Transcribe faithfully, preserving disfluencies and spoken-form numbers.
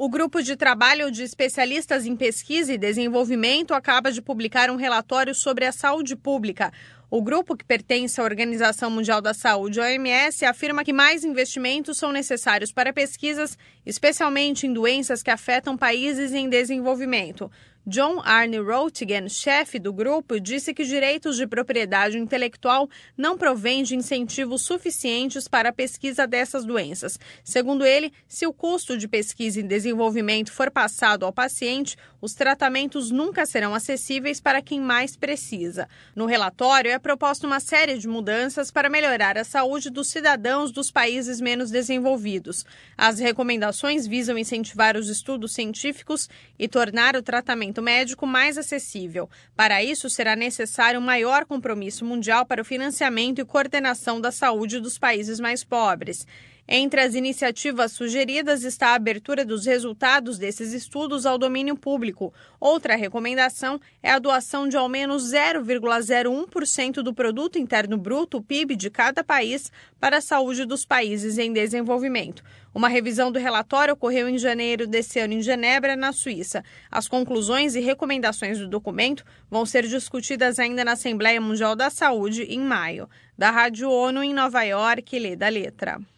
O grupo de trabalho de especialistas em pesquisa e desenvolvimento acaba de publicar um relatório sobre a saúde pública. O grupo, que pertence à Organização Mundial da Saúde, O M S, afirma que mais investimentos são necessários para pesquisas, especialmente em doenças que afetam países em desenvolvimento. John Arne Roetgen, chefe do grupo, disse que direitos de propriedade intelectual não provêm de incentivos suficientes para a pesquisa dessas doenças. Segundo ele, se o custo de pesquisa e desenvolvimento for passado ao paciente, os tratamentos nunca serão acessíveis para quem mais precisa. No relatório, é proposta uma série de mudanças para melhorar a saúde dos cidadãos dos países menos desenvolvidos. As recomendações visam incentivar os estudos científicos e tornar o tratamento médico mais acessível. Para isso, será necessário um maior compromisso mundial para o financiamento e coordenação da saúde dos países mais pobres. Entre as iniciativas sugeridas está a abertura dos resultados desses estudos ao domínio público. Outra recomendação é a doação de ao menos zero vírgula zero um por cento do produto interno bruto, P I B, de cada país para a saúde dos países em desenvolvimento. Uma revisão do relatório ocorreu em janeiro desse ano em Genebra, na Suíça. As conclusões e recomendações do documento vão ser discutidas ainda na Assembleia Mundial da Saúde em maio. Da Rádio ONU em Nova York, Leda Letra.